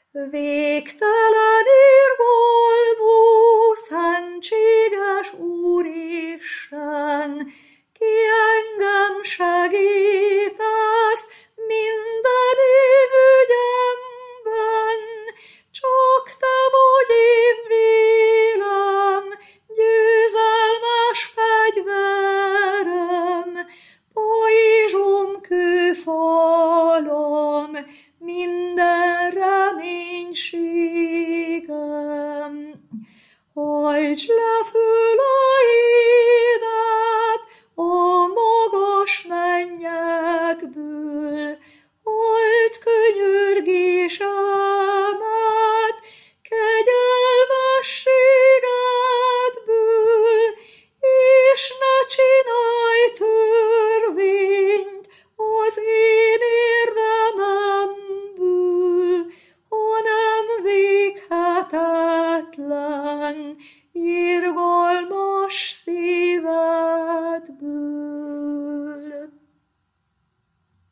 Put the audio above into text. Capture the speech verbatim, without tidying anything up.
Végtelen irgalmú, szentséges Úristen, ki engem segítesz minden én ügyemben, csak te vagy én vélem, győzelmes fegyverem, pajzsom, kőfalom, minden reménységem. Hajtsd le föl a édet a magas mennyekből, halld könyörgésemet, kegyelmességedből, és ne csinálj törvényt az én érdememből, hanem véghetetlen